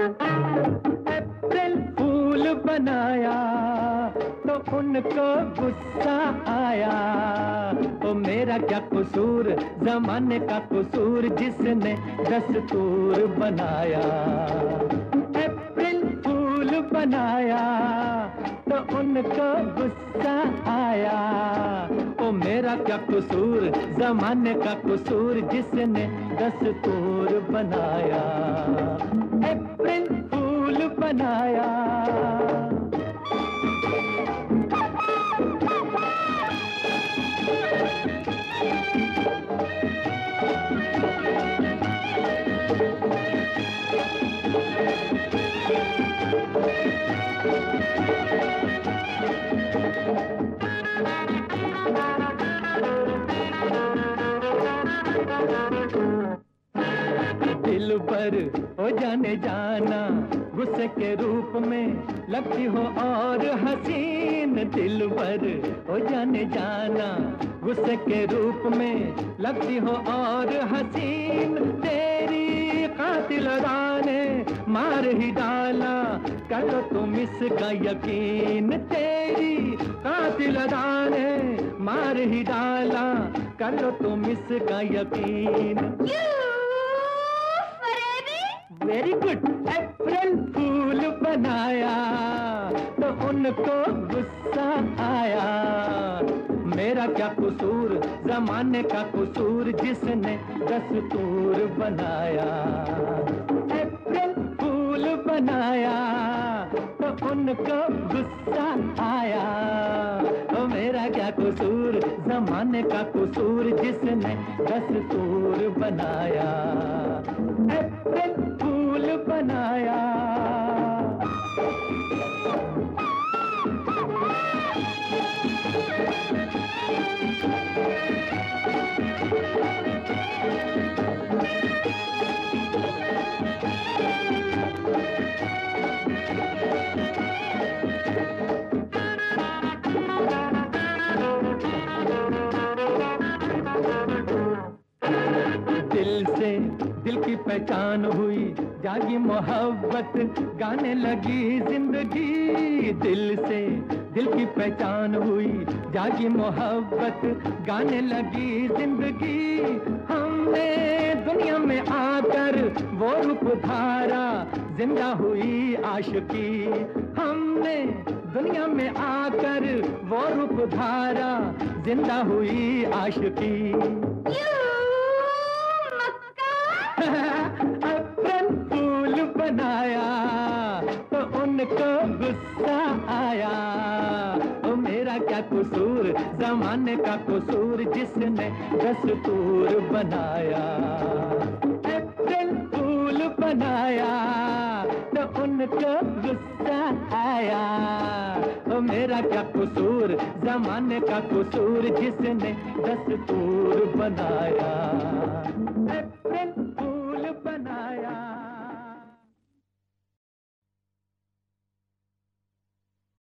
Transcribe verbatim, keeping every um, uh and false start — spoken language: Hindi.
अप्रैल फूल बनाया तो उनको गुस्सा आया। तो मेरा क्या कसूर, जमाने का कसूर जिसने दस्तूर बनाया। अप्रैल फूल बनाया तो उनको गुस्सा आया। ओ मेरा क्या कसूर, जमाने का कसूर जिसने दस्तूर बनाया। अप्रैल फूल बनाया। दिल पर हो जाने जाना, गुस्से के रूप में लगती हो और हसीन। दिल पर हो जाने जाना, गुस्से के रूप में लगती हो और हसीन। तेरी कातिल अदा ने मार ही डाला, कर लो तुम इसका यकीन। तेरी कातिल अदा ने मार ही डाला, कर लो तुम इसका यकीन। Very good. अप्रैल फूल बनाया तो उनको गुस्सा आया। मेरा क्या कसूर, जमाने का कसूर जिसने दस्तूर बनाया। अप्रैल फूल बनाया तो उनको गुस्सा आया। ओ मेरा क्या कसूर, जमाने का कसूर जिसने दस्तूर बनाया। अप्रैल फूल बनाया। दिल से दिल की पहचान हुई, जागी मोहब्बत गाने लगी जिंदगी। दिल से दिल की पहचान हुई, जागी मोहब्बत गाने लगी जिंदगी। हमने दुनिया में आकर वो रूप धारा, जिंदा हुई आशिकी। हमने दुनिया में आकर वो रूप धारा, जिंदा हुई आशिकी। अप्रैल फूल बनाया तो उनको गुस्सा आया। ओ मेरा क्या कसूर, जमाने का कसूर जिसने दस्तूर बनाया। अप्रैल फूल बनाया तो उनको गुस्सा आया। ओ मेरा क्या कसूर, जमाने का कसूर जिसने दस्तूर बनाया।